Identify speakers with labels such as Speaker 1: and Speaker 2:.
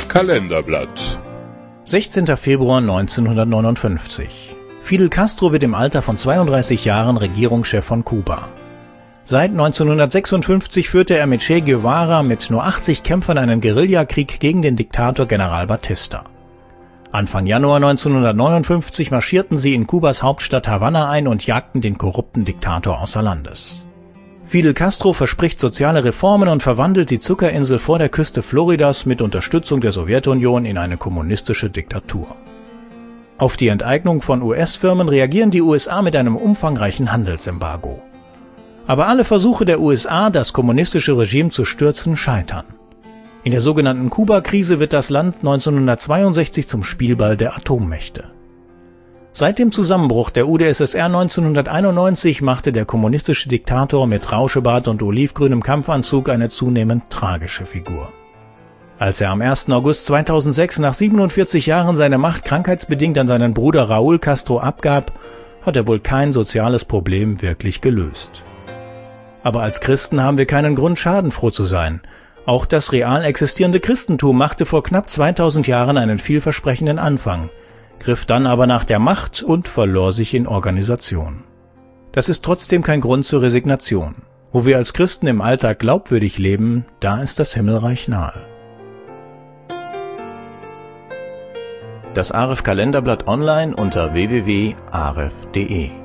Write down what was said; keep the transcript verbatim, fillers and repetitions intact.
Speaker 1: Kalenderblatt.
Speaker 2: sechzehnter Februar neunzehnhundertneunundfünfzig. Fidel Castro wird im Alter von zweiunddreißig Jahren Regierungschef von Kuba. Seit neunzehnhundertsechsundfünfzig führte er mit Che Guevara mit nur achtzig Kämpfern einen Guerillakrieg gegen den Diktator General Batista. Anfang Januar neunzehnhundertneunundfünfzig marschierten sie in Kubas Hauptstadt Havanna ein und jagten den korrupten Diktator außer Landes. Fidel Castro verspricht soziale Reformen und verwandelt die Zuckerinsel vor der Küste Floridas mit Unterstützung der Sowjetunion in eine kommunistische Diktatur. Auf die Enteignung von U S-Firmen reagieren die U S A mit einem umfangreichen Handelsembargo. Aber alle Versuche der U S A, das kommunistische Regime zu stürzen, scheitern. In der sogenannten Kuba-Krise wird das Land neunzehnhundertzweiundsechzig zum Spielball der Atommächte. Seit dem Zusammenbruch der U d S S R neunzehnhunderteinundneunzig machte der kommunistische Diktator mit Rauschebart und olivgrünem Kampfanzug eine zunehmend tragische Figur. Als er am ersten August zweitausendsechs nach siebenundvierzig Jahren seine Macht krankheitsbedingt an seinen Bruder Raúl Castro abgab, hat er wohl kein soziales Problem wirklich gelöst. Aber als Christen haben wir keinen Grund, schadenfroh zu sein. Auch das real existierende Christentum machte vor knapp zweitausend Jahren einen vielversprechenden Anfang, griff dann aber nach der Macht und verlor sich in Organisation. Das ist trotzdem kein Grund zur Resignation. Wo wir als Christen im Alltag glaubwürdig leben, da ist das Himmelreich nahe. Das Aref Kalenderblatt online unter w w w punkt aref punkt de